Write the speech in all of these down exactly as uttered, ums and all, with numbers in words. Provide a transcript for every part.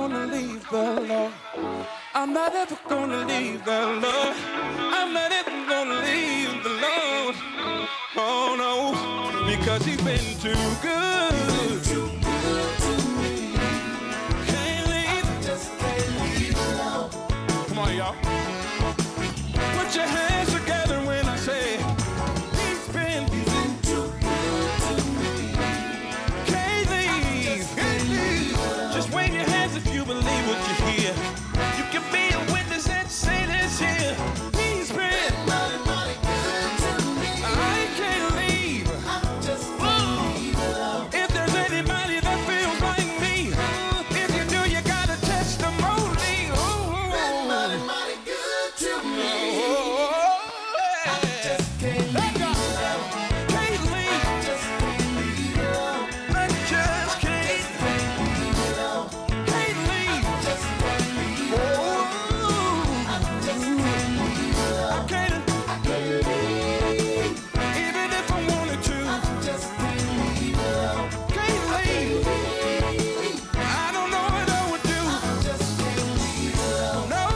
gonna leave the Lord. I'm not ever gonna leave the Lord. I'm not ever gonna leave the Lord. Oh no, because he's been too good. He's been too good to me. Can't leave. I just can't leave alone. Come on, y'all. Put your hands together when I say he's been, he's been too good to me. Can't leave. Can't leave. Just wave your hands if you believe what you hear. You can be a witness and say this here. He's been mighty, mighty good to me. I can't leave. I just can't leave alone. If there's anybody that feels like me, if you do, you got a testimony. Oh, been mighty, mighty good to me. Oh, I just can't leave alone. Can't leave. I just can't leave alone. I just can't leave alone. Can't leave. I just can't leave alone. I just can't leave alone. I can't. I can't leave. Even if I wanted to. I just can't leave alone. Can't leave. I don't know what I would do. I just can't leave alone. No.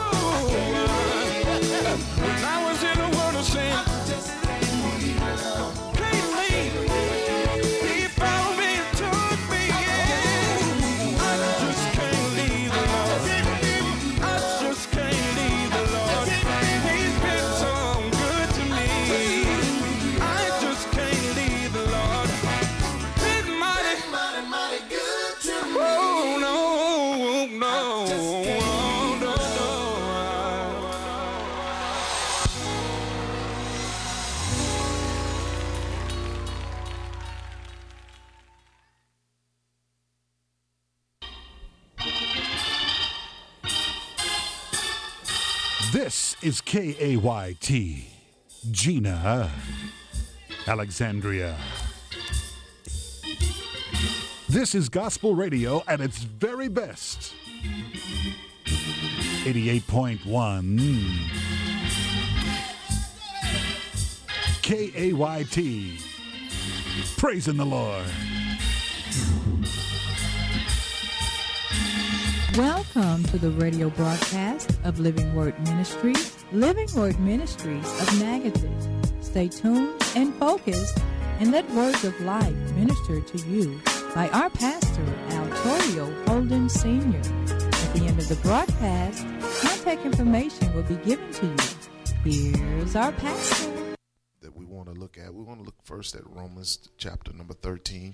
When I was in the world of sin, I just can't leave alone. Can't leave. He found me and took me in. I just can't leave the Lord. I just can't leave the Lord. He's been so good to me. I just can't leave the Lord. Been mighty, mighty, mighty good to me. Oh no, no, oh, no, no. This is K A Y T, Gina, Alexandria. This is gospel radio at its very best. eighty-eight point one K A Y T, praising the Lord. Welcome to the radio broadcast of Living Word Ministries, Living Word Ministries of Magadan. Stay tuned and focused and let words of life minister to you by our pastor, Altorio Holden Senior At the end of the broadcast, contact information will be given to you. Here's our pastor. That we want to look at. We want to look first at Romans chapter number thirteen.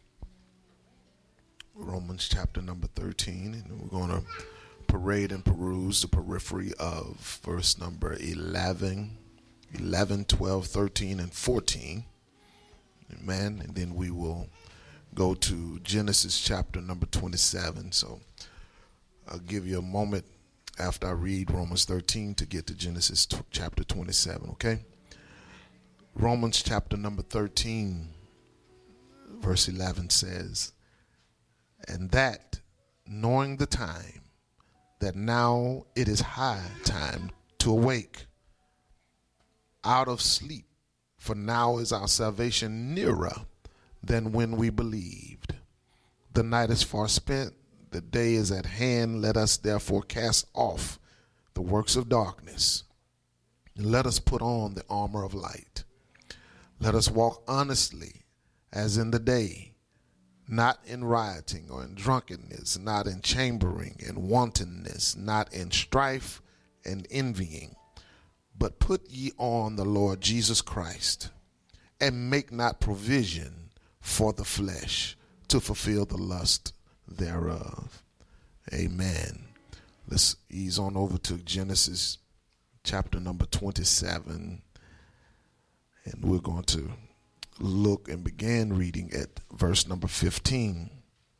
Romans chapter number thirteen, and we're going to parade and peruse the periphery of verse number eleven, eleven, twelve, thirteen, and fourteen. Amen. And then we will go to Genesis chapter number twenty-seven. So I'll give you a moment after I read Romans thirteen to get to Genesis t- chapter twenty-seven, okay? Romans chapter number thirteen, verse eleven says, "And that, knowing the time, that now it is high time to awake out of sleep, for now is our salvation nearer than when we believed. The night is far spent, the day is at hand. Let us therefore cast off the works of darkness, and let us put on the armor of light. Let us walk honestly as in the day, not in rioting or in drunkenness, not in chambering and wantonness, not in strife and envying. But put ye on the Lord Jesus Christ, and make not provision for the flesh to fulfill the lust thereof." Amen. Let's ease on over to Genesis chapter number twenty-seven. And we're going to look and begin reading at verse number fifteen.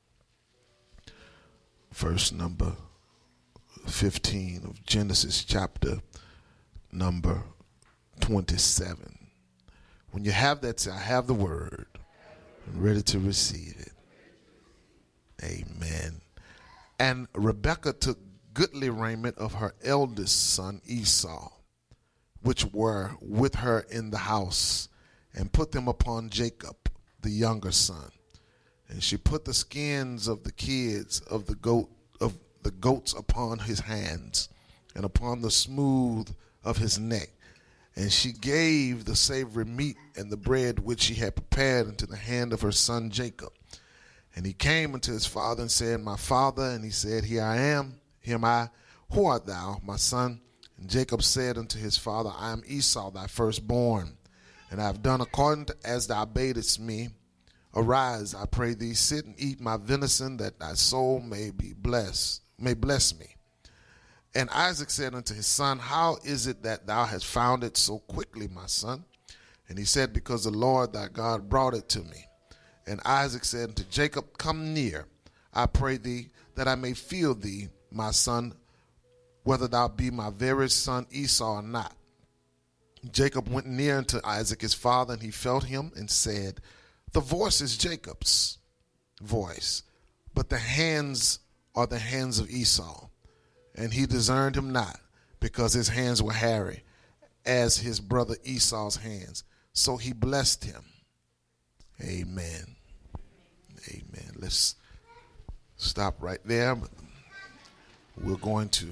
Verse number fifteen of Genesis chapter number twenty-seven. When you have that, say, "I have the word," and ready to receive it. Amen. "And Rebekah took goodly raiment of her eldest son Esau, which were with her in the house, and put them upon Jacob, the younger son. And she put the skins of the kids of the goat of the goats upon his hands and upon the smooth of his neck. And she gave the savory meat and the bread which she had prepared into the hand of her son Jacob. And he came unto his father and said, My father. And he said, Here I am, here am I. Who art thou, my son? And Jacob said unto his father, I am Esau, thy firstborn, and I have done according to as thou badest me. Arise, I pray thee, sit and eat my venison, that thy soul may be blessed, may bless me. And Isaac said unto his son, How is it that thou hast found it so quickly, my son? And he said, Because the Lord thy God brought it to me. And Isaac said unto Jacob, Come near, I pray thee, that I may feel thee, my son, whether thou be my very son Esau or not. Jacob went near unto Isaac his father, and he felt him and said, The voice is Jacob's voice, but the hands are the hands of Esau. And he discerned him not, because his hands were hairy, as his brother Esau's hands. So he blessed him. Amen. Amen. Let's stop right there. We're going to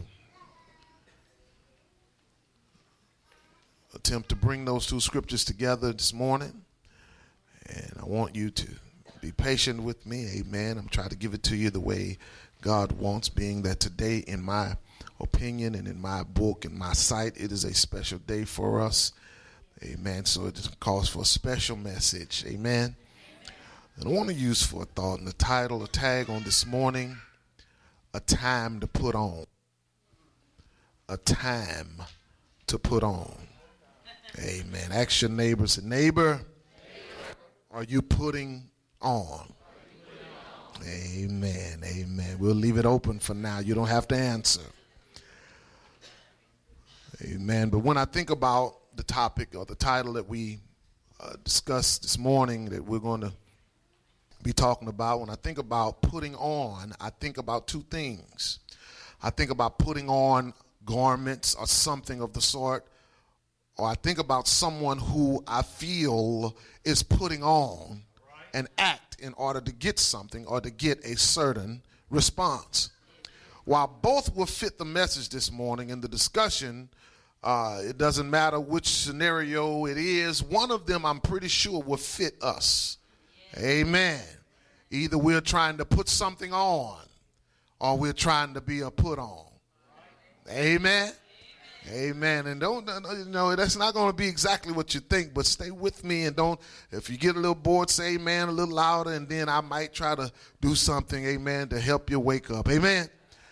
attempt to bring those two scriptures together this morning. And I want you to be patient with me. Amen. I'm trying to give it to you the way God wants, being that today, in my opinion and in my book and my sight, it is a special day for us. Amen. So it calls for a special message. Amen. And I want to use for a thought and the title, a tag on this morning, A Time to Put On. A time to put on. Amen. Ask your neighbor, say, neighbor, are you putting on? Amen. Amen. We'll leave it open for now. You don't have to answer. Amen. But when I think about the topic or the title that we uh, discussed this morning that we're going to be talking about, when I think about putting on, I think about two things. I think about putting on garments or something of the sort, or I think about someone who I feel is putting on an act in order to get something or to get a certain response. While both will fit the message this morning in the discussion, uh, it doesn't matter which scenario it is, one of them I'm pretty sure will fit us. Amen. Either we're trying to put something on or we're trying to be a put on. Amen. Amen. And don't, you know, that's not going to be exactly what you think, but stay with me and don't, if you get a little bored, say amen a little louder, and then I might try to do something, amen, to help you wake up. Amen.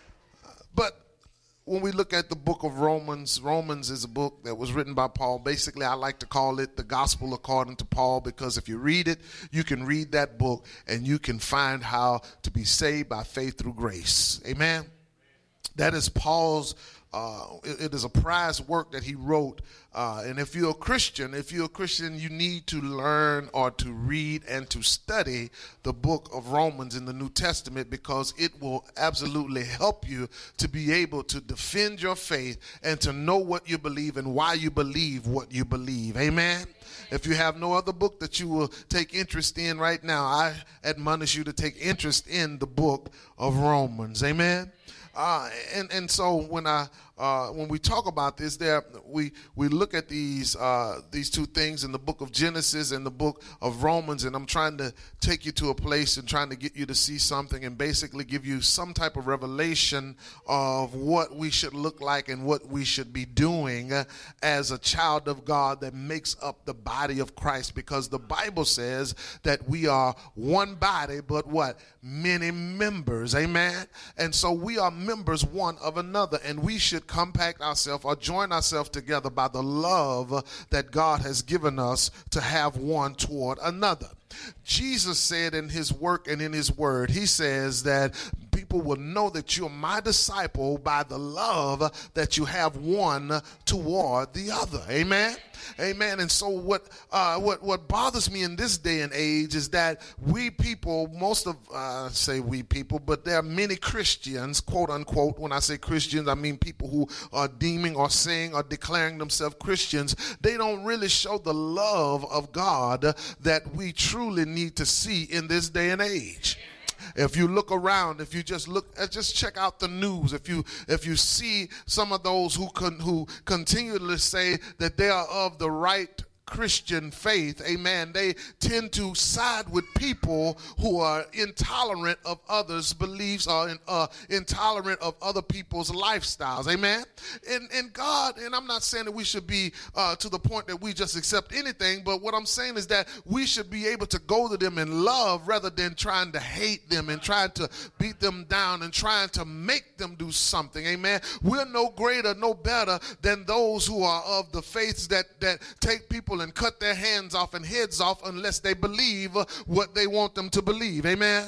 But when we look at the book of Romans, Romans is a book that was written by Paul. Basically, I like to call it the gospel according to Paul, because if you read it, you can read that book and you can find how to be saved by faith through grace. Amen. That is Paul's Uh, it, it is a prized work that he wrote. Uh, and if you're a Christian, if you're a Christian, you need to learn or to read and to study the book of Romans in the New Testament, because it will absolutely help you to be able to defend your faith and to know what you believe and why you believe what you believe. Amen. If you have no other book that you will take interest in right now, I admonish you to take interest in the book of Romans. Amen. Uh, and, and so when I uh, when we talk about this, there we we look at these uh, these two things in the book of Genesis and the book of Romans, and I'm trying to take you to a place and trying to get you to see something and basically give you some type of revelation of what we should look like and what we should be doing as a child of God that makes up the body of Christ, because the Bible says that we are one body, but what? Many members. Amen. And so we are members one of another, and we should compact ourselves or join ourselves together by the love that God has given us to have one toward another. Jesus said in his work and in his word, he says that people will know that you're my disciple by the love that you have one toward the other. Amen. Amen. And so what uh, what what bothers me in this day and age is that we people, most of uh, say we people, but there are many Christians, quote unquote. When I say Christians, I mean people who are deeming or saying or declaring themselves Christians. They don't really show the love of God that we truly need to see in this day and age. If you look around, if you just look, uh, just check out the news. If you if you see some of those who con, who continually say that they are of the right Christian faith, amen, they tend to side with people who are intolerant of others' beliefs or in, uh, intolerant of other people's lifestyles, amen. And, and God, and I'm not saying that we should be uh, to the point that we just accept anything, but what I'm saying is that we should be able to go to them in love rather than trying to hate them and trying to beat them down and trying to make them do something, amen. We're no greater, no better than those who are of the faiths that, that take people and cut their hands off and heads off unless they believe what they want them to believe. Amen.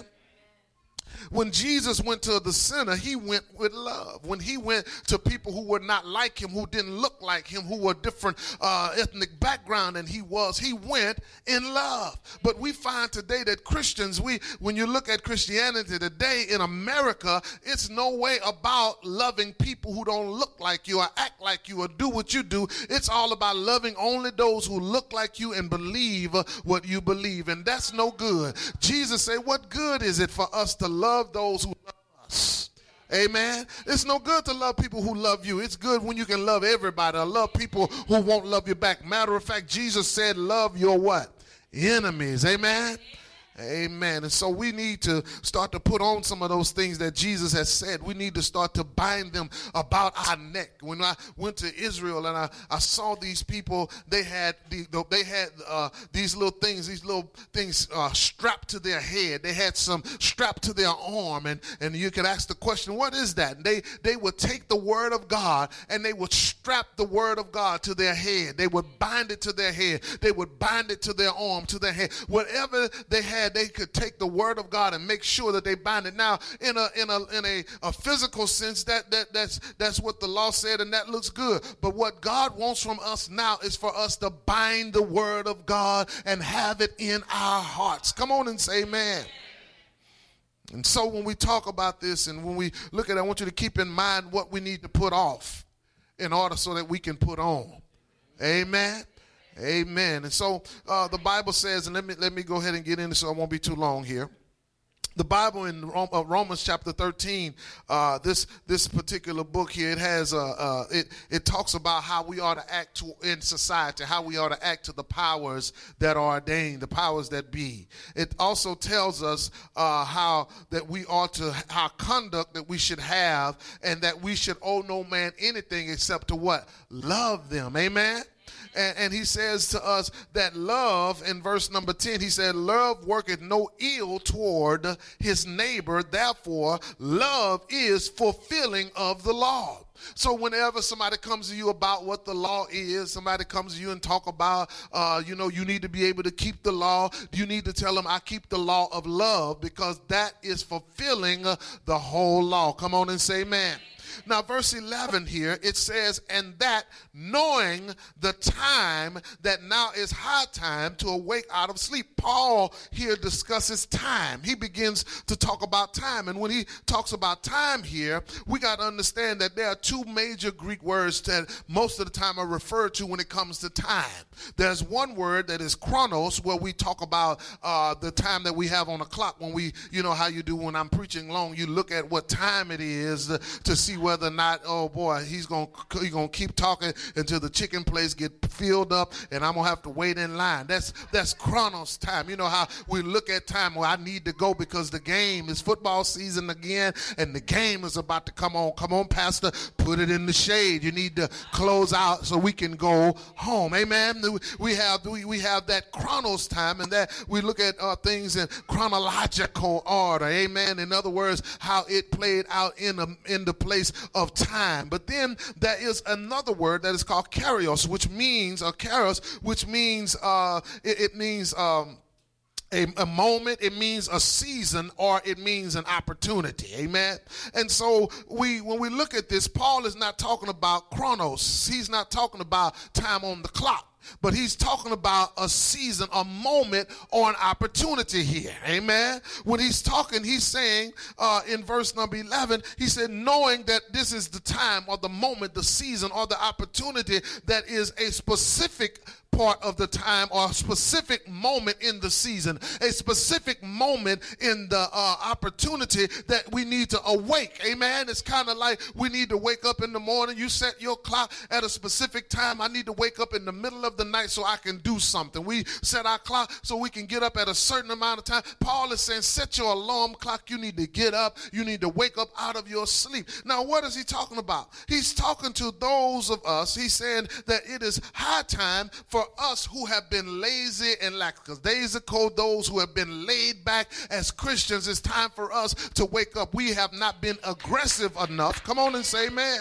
When Jesus went to the sinner, he went with love. When he went to people who were not like him, who didn't look like him, who were different uh, ethnic background than he was, he went in love. But we find today that Christians, we when you look at Christianity today in America, it's no way about loving people who don't look like you or act like you or do what you do. It's all about loving only those who look like you and believe what you believe. And that's no good. Jesus said, what good is it for us to love those who love us? Amen. It's no good to love people who love you. It's good when you can love everybody or love people who won't love you back. Matter of fact, Jesus said, love your what? Enemies. Amen. Amen. And so we need to start to put on some of those things that Jesus has said. We need to start to bind them about our neck. When I went to Israel and I, I saw these people, they had the, they had uh, these little things, these little things uh, strapped to their head. They had some strapped to their arm, and, and you could ask the question, what is that? And they, they would take the word of God and they would strap the word of God to their head. They would bind it to their head. They would bind it to their arm, to their head. Whatever they had, they could take the word of God and make sure that they bind it. Now, in a in a in a, a physical sense, that that that's that's what the law said, and that looks good. But what God wants from us now is for us to bind the word of God and have it in our hearts. Come on and say amen. And so when we talk about this and when we look at it, I want you to keep in mind what we need to put off in order so that we can put on. Amen. Amen. And so uh, the Bible says, and let me let me go ahead and get into so I won't be too long here. The Bible in Romans chapter thirteen, uh, this this particular book here, it has uh, uh, it it talks about how we ought to act to, in society, how we ought to act to the powers that are ordained, the powers that be. It also tells us uh, how that we ought to, our conduct that we should have, and that we should owe no man anything except to what? Love them. Amen. And, and he says to us that love, in verse number ten, he said, love worketh no ill toward his neighbor. Therefore, love is fulfilling of the law. So whenever somebody comes to you about what the law is, somebody comes to you and talk about, uh, you know, you need to be able to keep the law. You need to tell them, I keep the law of love, because that is fulfilling uh, the whole law. Come on and say amen. Now, verse eleven here, it says, and that knowing the time, that now is high time to awake out of sleep. Paul here discusses time. He begins to talk about time. And when he talks about time here, we got to understand that there are two major Greek words that most of the time are referred to when it comes to time. There's one word that is chronos, where we talk about uh, the time that we have on the clock. When we, you know how you do when I'm preaching long, you look at what time it is to, to see whether or not, oh boy, he's going he's gonna keep talking until the chicken place get filled up and I'm going to have to wait in line. That's that's chronos time. You know how we look at time, well, I need to go because the game is football season again and the game is about to come on. Come on, Pastor, put it in the shade. You need to close out so we can go home. Amen. We have we, we have that chronos time, and that we look at uh, things in chronological order. Amen. In other words, how it played out in, a, in the place of time. But then there is another word that is called kairos, which means, or kairos, which means, uh, it, it means, um, A, a moment, it means a season, or it means an opportunity. Amen. And so we when we look at this, Paul is not talking about chronos. He's not talking about time on the clock. But he's talking about a season, a moment, or an opportunity here. Amen. When he's talking, he's saying uh, in verse number eleven, he said, knowing that this is the time or the moment, the season or the opportunity that is a specific part of the time or a specific moment in the season, a specific moment in the uh, opportunity that we need to awake. Amen. It's kind of like we need to wake up in the morning. You set your clock at a specific time. I need to wake up in the middle of the night so I can do something. We set our clock so we can get up at a certain amount of time. Paul is saying, set your alarm clock. You need to get up. You need to wake up out of your sleep. Now, what is he talking about? He's talking to those of us. He's saying that it is high time for us who have been lazy and lax. Because days ago, those who have been laid back as Christians, it's time for us to wake up. We have not been aggressive enough. Come on and say amen.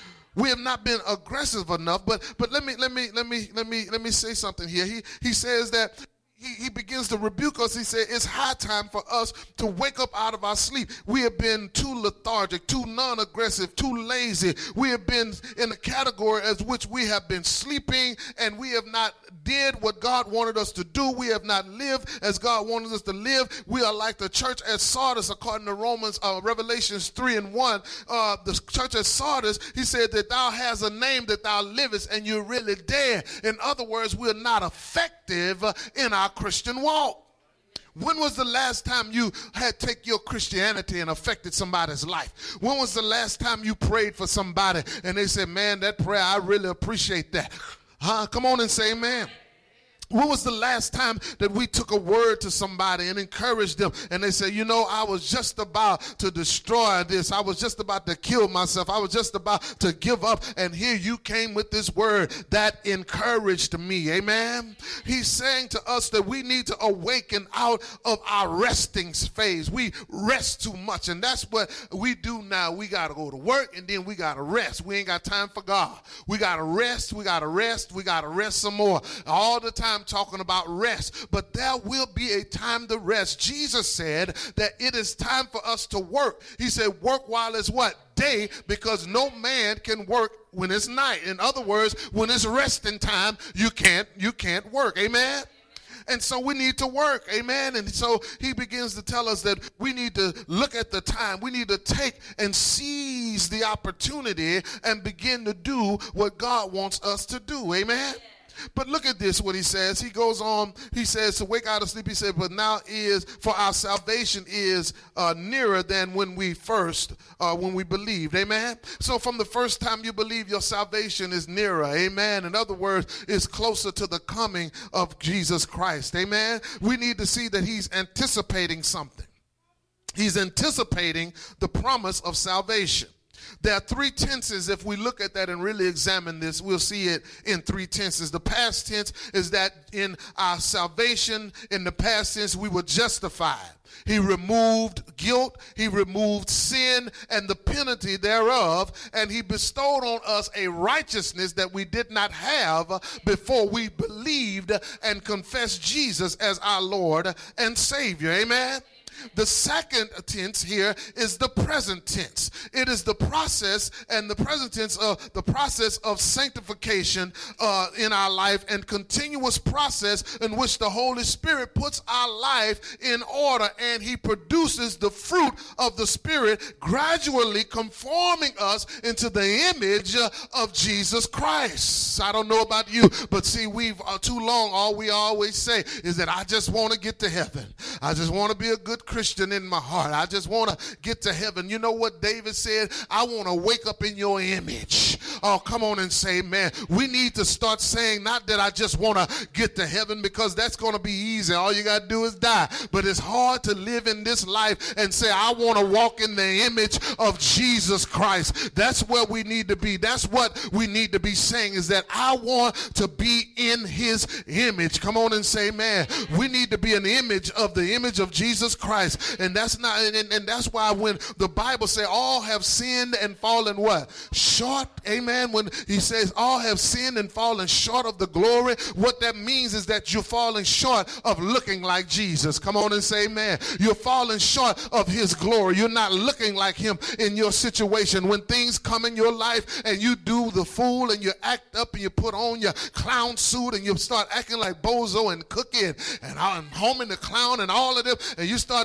We have not been aggressive enough, but but let me let me let me let me let me say something here. He he says that He, he begins to rebuke us. He said, it's high time for us to wake up out of our sleep. We have been too lethargic, too non-aggressive, too lazy. We have been in a category as which we have been sleeping, and we have not did what God wanted us to do. We have not lived as God wanted us to live. We are like the church at Sardis, according to Romans, uh, Revelations three and one. Uh, the church at Sardis, he said that thou has a name that thou livest, and you're really dead. In other words, we're not effective in our Christian walk. When was the last time you had take your Christianity and affected somebody's life? When was the last time you prayed for somebody and they said, man, that prayer, I really appreciate that. Huh? Come on and say amen. When was the last time that we took a word to somebody and encouraged them and they said, you know, I was just about to destroy this. I was just about to kill myself. I was just about to give up. And here you came with this word that encouraged me. Amen. He's saying to us that we need to awaken out of our resting phase. We rest too much. And that's what we do now. We got to go to work and then we got to rest. We ain't got time for God. We got to rest. We got to rest. We got to rest some more. All the time talking about rest, but there will be a time to rest. Jesus said that it is time for us to work. He said work while it's what? Day, because no man can work when it's night. In other words, when it's resting time, you can't you can't work. Amen. And so we need to work, amen. And so he begins to tell us that we need to look at the time. We need to take and seize the opportunity and begin to do what God wants us to do, amen. But look at this, what he says. He goes on, he says, to wake out of sleep, he said, but now is, for our salvation is uh, nearer than when we first, uh, when we believed, amen? So from the first time you believe, your salvation is nearer, amen? In other words, it's closer to the coming of Jesus Christ, amen? We need to see that he's anticipating something. He's anticipating the promise of salvation. There are three tenses. If we look at that and really examine this, we'll see it in three tenses. The past tense is that in our salvation, in the past tense, we were justified. He removed guilt, he removed sin and the penalty thereof, and he bestowed on us a righteousness that we did not have before we believed and confessed Jesus as our Lord and Savior. Amen. The second tense here is the present tense. It is the process and the present tense of the process of sanctification uh, in our life, and continuous process in which the Holy Spirit puts our life in order, and he produces the fruit of the Spirit, gradually conforming us into the image uh, of Jesus Christ. I don't know about you, but see, we've uh, too long, all we always say is that I just want to get to heaven. I just want to be a good Christian in my heart. I just want to get to heaven. You know what David said? I want to wake up in your image. Oh, come on and say, man, we need to start saying, not that I just want to get to heaven, because that's going to be easy. All you got to do is die. But it's hard to live in this life and say, I want to walk in the image of Jesus Christ. That's where we need to be. That's what we need to be saying, is that I want to be in his image. Come on and say, man, we need to be an image of the image of Jesus Christ. And that's not, and, and that's why when the Bible says all have sinned and fallen what? Short, amen. When he says all have sinned and fallen short of the glory, what that means is that you're falling short of looking like Jesus. Come on and say amen. You're falling short of his glory. You're not looking like him in your situation. When things come in your life and you do the fool and you act up and you put on your clown suit and you start acting like Bozo and Cookie and, and I'm home in the clown and all of them, and you start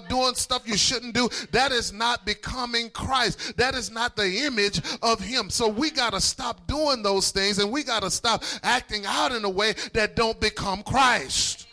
start doing stuff you shouldn't do, that is not becoming Christ. That is not the image of him. So we got to stop doing those things, and we got to stop acting out in a way that don't become Christ.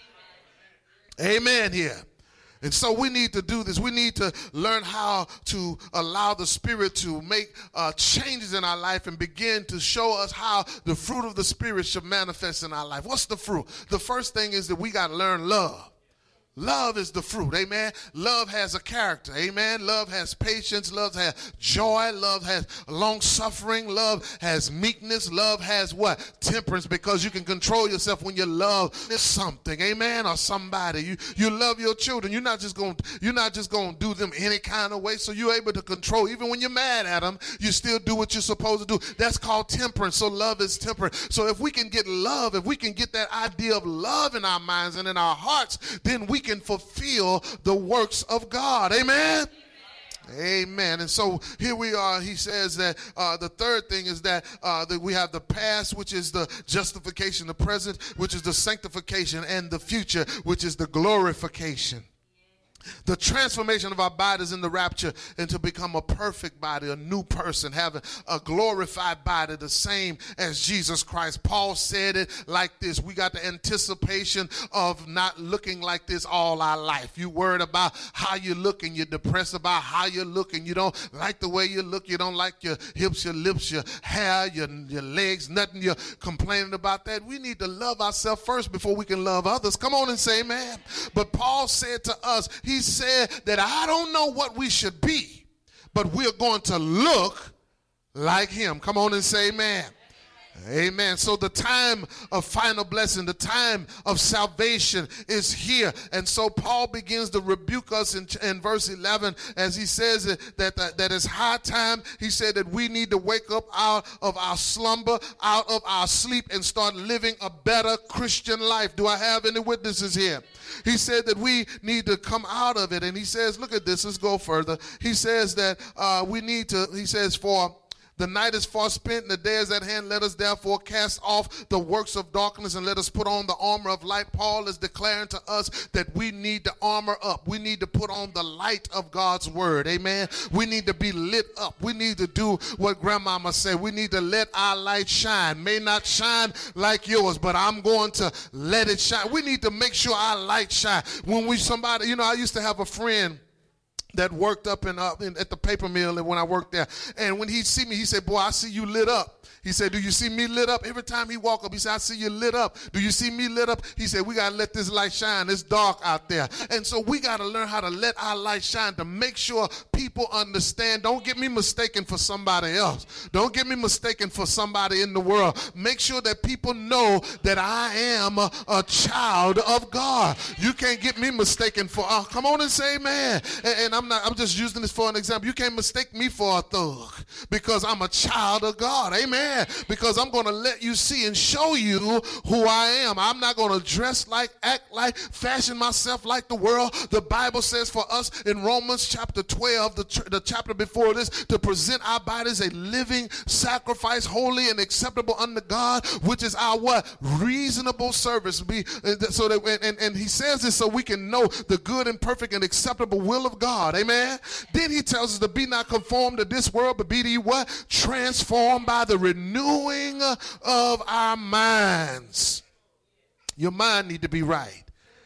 Amen here. And so we need to do this. We need to learn how to allow the Spirit to make uh, changes in our life and begin to show us how the fruit of the Spirit should manifest in our life. What's the fruit? The first thing is that we got to learn love. Love is the fruit, amen. Love has a character, amen. Love has patience, love has joy, love has long suffering, love has meekness, love has what? Temperance, because you can control yourself when you love something, amen, or somebody. You you love your children. You're not just going you're not just going to do them any kind of way, so you're able to control. Even when you're mad at them, you still do what you're supposed to do. That's called temperance. So love is temperate. So if we can get love, if we can get that idea of love in our minds and in our hearts, then we can fulfill the works of God. Amen. Amen. And so here we are. He says that uh, the third thing is that, uh, that we have the past, which is the justification, the present, which is the sanctification, and the future, which is the glorification. The transformation of our bodies in the rapture and to become a perfect body, a new person, having a glorified body, the same as Jesus Christ. Paul said it like this: we got the anticipation of not looking like this all our life. You worried about how you're looking. You're depressed about how you're looking. You don't like the way you look. You don't like your hips, your lips, your hair, your, your legs, nothing. You're complaining about that. We need to love ourselves first before we can love others. Come on and say amen. But Paul said to us, he said that I don't know what we should be, but we're going to look like him. Come on and say amen. Amen. So the time of final blessing, the time of salvation is here. And so Paul begins to rebuke us in, in verse eleven as he says that, that, that, that it's high time. He said that we need to wake up out of our slumber, out of our sleep, and start living a better Christian life. Do I have any witnesses here? He said that we need to come out of it. And he says, look at this, let's go further. He says that uh, we need to, he says, for the night is far spent and the day is at hand. Let us therefore cast off the works of darkness and let us put on the armor of light. Paul is declaring to us that we need to armor up. We need to put on the light of God's word. Amen. We need to be lit up. We need to do what grandmama said. We need to let our light shine. May not shine like yours, but I'm going to let it shine. We need to make sure our light shine. When we somebody, you know, I used to have a friend that worked up in, uh, in at the paper mill, and when I worked there, and when he see me, he said, boy, I see you lit up. He said, do you see me lit up? Every time he walk up, he said, I see you lit up. Do you see me lit up? He said, we got to let this light shine. It's dark out there. And so we got to learn how to let our light shine to make sure people understand. Don't get me mistaken for somebody else. Don't get me mistaken for somebody in the world. Make sure that people know that I am a, a child of God. You can't get me mistaken for, uh, come on and say amen. And, and I'm not, I'm just using this for an example. You can't mistake me for a thug because I'm a child of God. Amen. Because I'm going to let you see and show you who I am. I'm not going to dress like, act like, fashion myself like the world. The Bible says for us in Romans chapter twelve, the, ch- the chapter before this, to present our bodies a living sacrifice, holy and acceptable unto God, which is our what? Reasonable service. Be, so that, and, and he says this so we can know the good and perfect and acceptable will of God. Amen. Then he tells us to be not conformed to this world, but be to you what? Transformed by the renewing renewing of our minds. Your mind need to be right.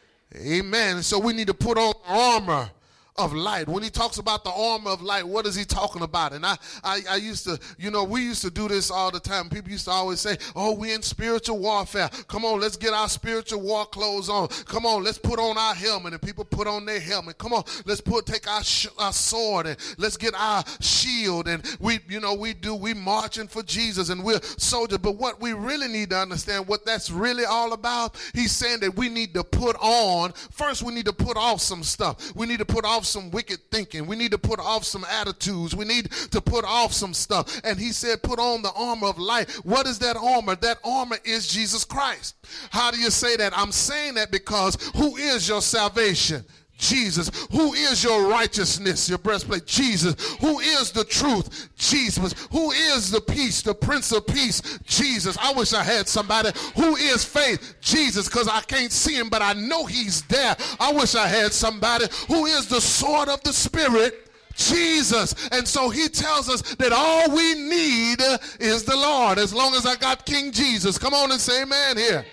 Amen. So we need to put on armor of light. When he talks about the armor of light, what is he talking about? And I, I, I used to, you know, we used to do this all the time. People used to always say, oh, we're in spiritual warfare. Come on, let's get our spiritual war clothes on. Come on, let's put on our helmet. And people put on their helmet. Come on, let's put take our, sh- our sword and let's get our shield. And we, you know, we do, we marching for Jesus and we're soldiers. But what we really need to understand, what that's really all about, he's saying that we need to put on, first we need to put off some stuff. We need to put off some wicked thinking. We need to put off some attitudes. We need to put off some stuff. And he said, put on the armor of light. What is that armor? That armor is Jesus Christ. How do you say that? I'm saying that because who is your salvation? Jesus. Who is your righteousness, your breastplate? Jesus. Who is the truth? Jesus. Who is the peace, the Prince of Peace? Jesus. I wish I had somebody. Who is faith? Jesus, because I can't see him, but I know he's there. I wish I had somebody. Who is the sword of the Spirit? Jesus. And so he tells us that all we need is the Lord, as long as I got King Jesus. Come on and say amen here.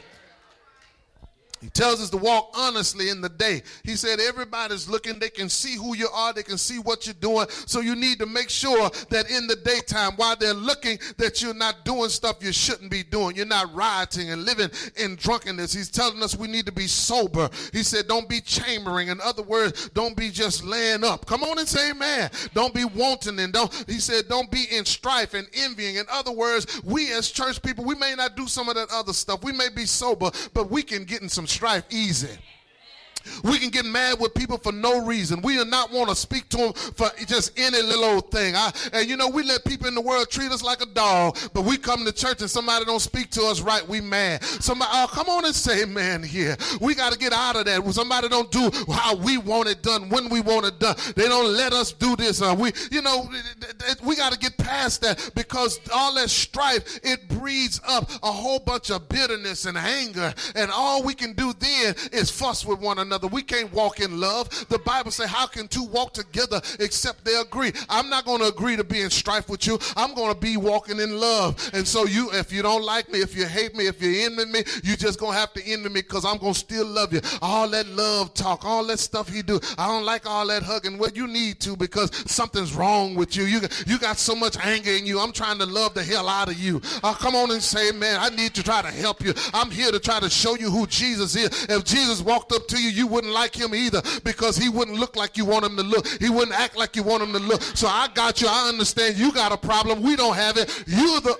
He tells us to walk honestly in the day. He said everybody's looking. They can see who you are. They can see what you're doing. So you need to make sure that in the daytime, while they're looking, that you're not doing stuff you shouldn't be doing. You're not rioting and living in drunkenness. He's telling us we need to be sober. He said don't be chambering. In other words, don't be just laying up. Come on and say amen. Don't be wanting. And don't. He said don't be in strife and envying. In other words, we as church people, we may not do some of that other stuff. We may be sober, but we can get in some strife easy. We can get mad with people for no reason. We do not want to speak to them for just any little old thing. I, and you know, we let people in the world treat us like a dog, but we come to church and somebody don't speak to us right, we mad. Somebody, oh, come on and say amen here. We got to get out of that. When somebody don't do how we want it done, when we want it done, they don't let us do this. Uh, we, you know, we got to get past that, because all that strife, it breeds up a whole bunch of bitterness and anger, and all we can do then is fuss with one another. We can't walk in love. The Bible says, how can two walk together except they agree? I'm not going to agree to be in strife with you. I'm going to be walking in love. And so you, if you don't like me, if you hate me, if you envy me, you just going to have to envy me, because I'm going to still love you. All that love talk, all that stuff he do, I don't like all that hugging. Well, you need to, because something's wrong with you. You, you got so much anger in you. I'm trying to love the hell out of you. Oh, come on and say, man, I need to try to help you. I'm here to try to show you who Jesus is. If Jesus walked up to you, you wouldn't like him either, because he wouldn't look like you want him to look. He wouldn't act like you want him to look. So I got you. I understand you got a problem. We don't have it. You're the...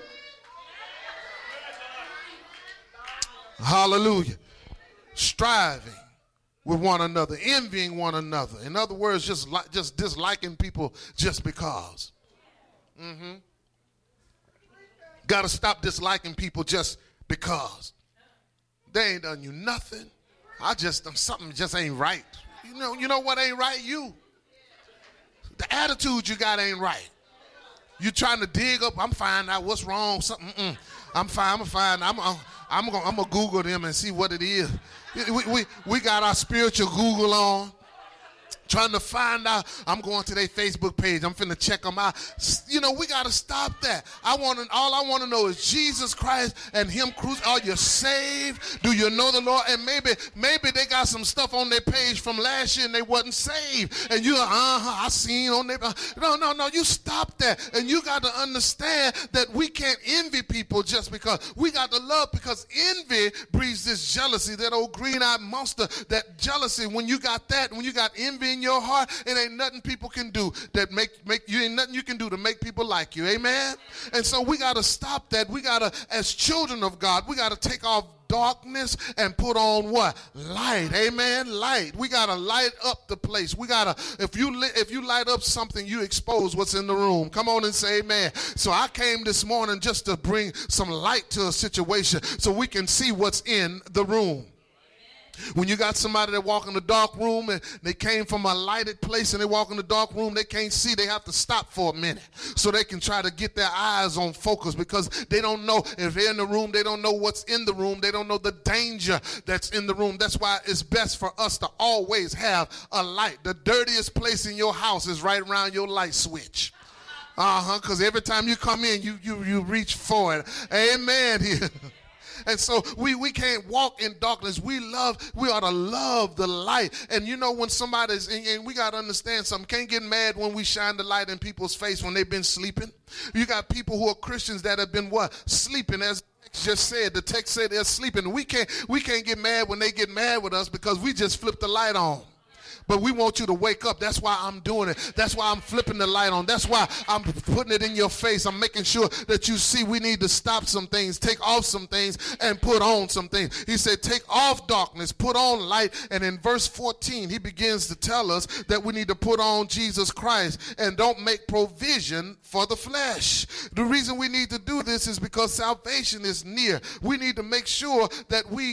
Hallelujah. Striving with one another, envying one another. In other words, just li- just disliking people just because. Mm-hmm. Got to stop disliking people just because. They ain't done you nothing. I just, something just ain't right. You know, you know what ain't right? You. The attitude you got ain't right. You trying to dig up, I'm finding out what's wrong. Something, mm-mm. I'm fine, I'm fine. I'm, I'm, I'm going I'm to Google them and see what it is. We, we, we got our spiritual Google on. Trying to find out. I'm going to their Facebook page. I'm finna check them out. You know, we got to stop that. I want to, all I want to know is Jesus Christ and him crucified. Are you saved? Do you know the Lord? And maybe, maybe they got some stuff on their page from last year and they wasn't saved. And you, uh-huh, I seen on their, no, no, no, you stop that. And you got to understand that we can't envy people just because. We got to love, because envy breeds this jealousy, that old green-eyed monster, that jealousy. When you got that, when you got envy in your heart, it ain't nothing people can do that make make you ain't nothing you can do to make people like you. Amen. And so we got to stop that. We got to, as children of God, we got to take off darkness and put on what? Light. Amen. Light. We got to light up the place. We got to, if you li- if you light up something, you expose what's in the room. Come on and say amen. So I came this morning just to bring some light to a situation so we can see what's in the room. When you got somebody that walk in the dark room and they came from a lighted place and they walk in the dark room, they can't see. They have to stop for a minute so they can try to get their eyes on focus, because they don't know, if they're in the room, they don't know what's in the room. They don't know the danger that's in the room. That's why it's best for us to always have a light. The dirtiest place in your house is right around your light switch. Uh-huh, because every time you come in, you, you, you reach for it. Amen. And so we, we can't walk in darkness. We love, we ought to love the light. And you know, when somebody's, and, and we got to understand something, can't get mad when we shine the light in people's face when they've been sleeping. You got people who are Christians that have been what? Sleeping, as the text just said. The text said they're sleeping. We can't, we can't get mad when they get mad with us, because we just flipped the light on. But we want you to wake up. That's why I'm doing it. That's why I'm flipping the light on. That's why I'm putting it in your face. I'm making sure that you see we need to stop some things, take off some things, and put on some things. He said, take off darkness, put on light. And in verse fourteen, he begins to tell us that we need to put on Jesus Christ and don't make provision for the flesh. The reason we need to do this is because salvation is near. We need to make sure that we